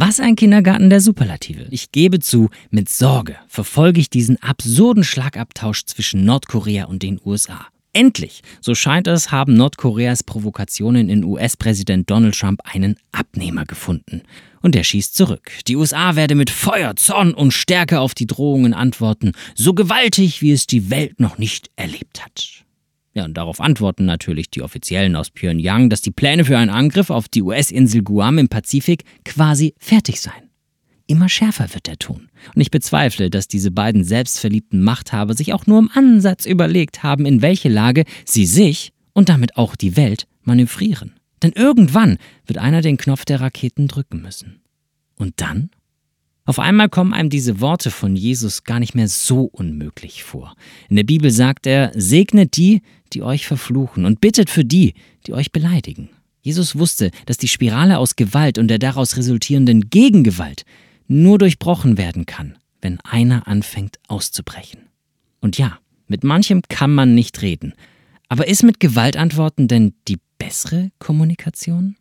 Was ein Kindergarten der Superlative. Ich gebe zu, mit Sorge verfolge ich diesen absurden Schlagabtausch zwischen Nordkorea und den USA. Endlich, so scheint es, haben Nordkoreas Provokationen in US-Präsident Donald Trump einen Abnehmer gefunden. Und er schießt zurück. Die USA werde mit Feuer, Zorn und Stärke auf die Drohungen antworten, so gewaltig, wie es die Welt noch nicht erlebt hat. Ja, und darauf antworten natürlich die Offiziellen aus Pyongyang, dass die Pläne für einen Angriff auf die US-Insel Guam im Pazifik quasi fertig seien. Immer schärfer wird der Ton. Und ich bezweifle, dass diese beiden selbstverliebten Machthaber sich auch nur im Ansatz überlegt haben, in welche Lage sie sich und damit auch die Welt manövrieren. Denn irgendwann wird einer den Knopf der Raketen drücken müssen. Und dann? Auf einmal kommen einem diese Worte von Jesus gar nicht mehr so unmöglich vor. In der Bibel sagt er, segnet die, die euch verfluchen und bittet für die, die euch beleidigen. Jesus wusste, dass die Spirale aus Gewalt und der daraus resultierenden Gegengewalt nur durchbrochen werden kann, wenn einer anfängt auszubrechen. Und ja, mit manchem kann man nicht reden. Aber ist mit Gewaltantworten denn die bessere Kommunikation?